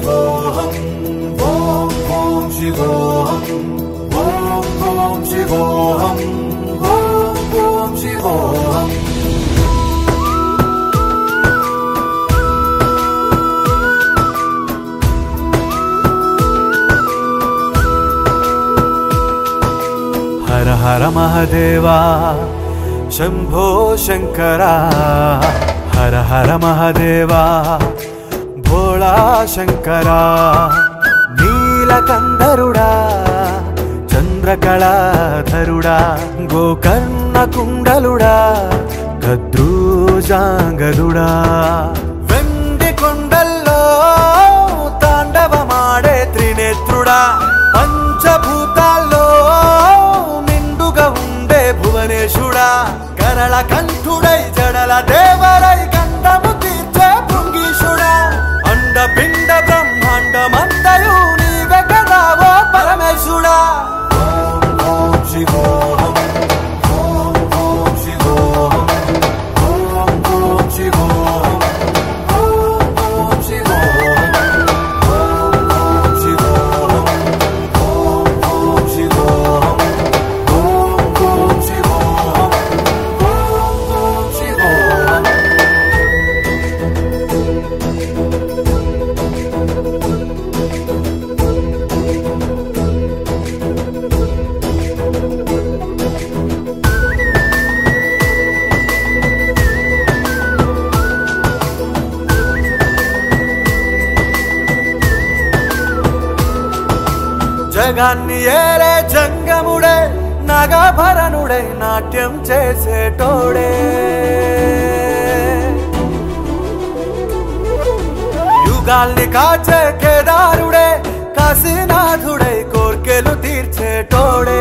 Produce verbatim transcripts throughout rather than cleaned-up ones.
శివోహం ఓం ఓం శివోహం ఓం ఓం శివోహం ఓం ఓం శివోహం హర హర మహదేవా శంభో శంకరా హర హర మహదేవా భోళా శంకరా నీలకందరుడా చంద్రకళాధరుడా గోకర్ణ కుండలుడా కద్రూజాంగదుడా వెండి కొండల్లో తాండవమాడే త్రినేత్రుడా పంచభూతాల్లో నిండుగా ఉండే భువనేశుడా కరళ కంఠుడై జడల దేవరై కంఠము తీర్చే భృంగీశుడా అండ పిండ బ్రహ్మాండమంతయు నీవే కదా ఓ పరమేశుడా ఓం ఓం శివోహం ఓం ఓం శివోహం ఓం ఓం శివోహం ఓం ఓం శివోహం ఓం ఓం శివోహం ఓం ఓం శివోహం ఓం ఓం శివోహం ఓం ఓం శివోహం జగాన్ని ఏలే జంగముడే నగభరణుడై నాట్యం చేసేటోడే యుగాల్ని కాచే కేదారుడే కాశీనాథుడై కోర్కెలు తీర్చేటోడే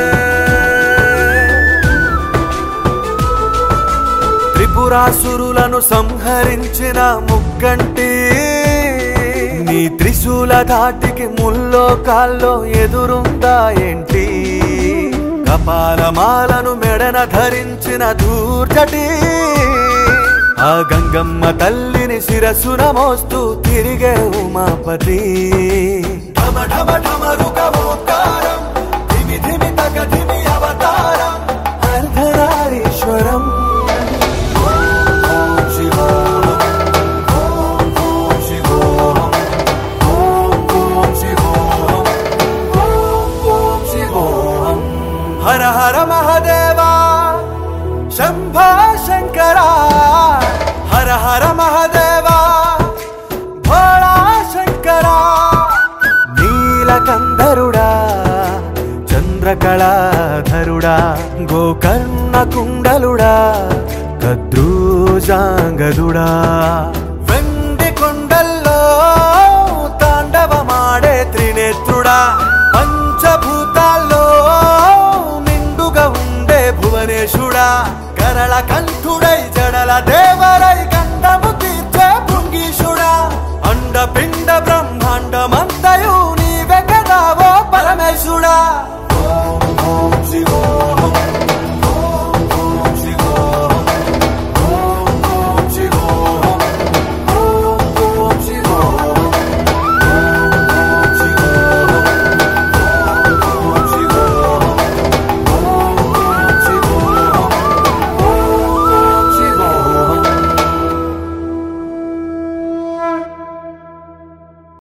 త్రిపురాసురులను సంహరించిన ముక్కంటి నీ త్రిశూల ధాటికి ముల్లో కాల్లో ఎదురుందా ఏంటి కపాలమాలను మెడన ధరించిన ధూర్జటి ఆ గంగమ్మ తల్లిని శిరసున మోస్తూ తిరిగే ఉమాపతి ఢమ ఢమ ఢమరుక ఓంకారం ధిమి ధిమి తగ ధిమి అవతారం అర్ధనారీశ్వరం హర హర మహదేవా శంభో శంకరా హర హర మహదేవా భోళా శంకరా నీలకందరుడా చంద్రకళాధరుడా గోకర్ణ కుండలుడా కద్రూజాంగదుడా వెండి కొండల్లో తాండవమాడే త్రినేత్రుడా పంచభూతాల్లో నిండుగా ఉండే భువనేశుడా కరళ కంఠుడై జడల దేవరై